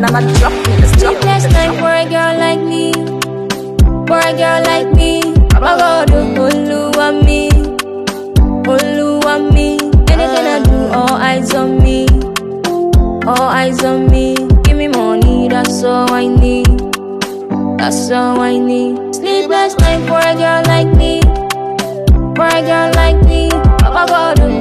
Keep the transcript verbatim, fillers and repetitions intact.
I'ma drop me the steal. Sleepless night for a girl like me, for a girl like me. My God, Olu want me, Olu want me. Anything I do, all eyes on me, all eyes on me. Give me money, that's all I need, that's all I need. Sleepless night for a girl like me, for a girl like me. My God,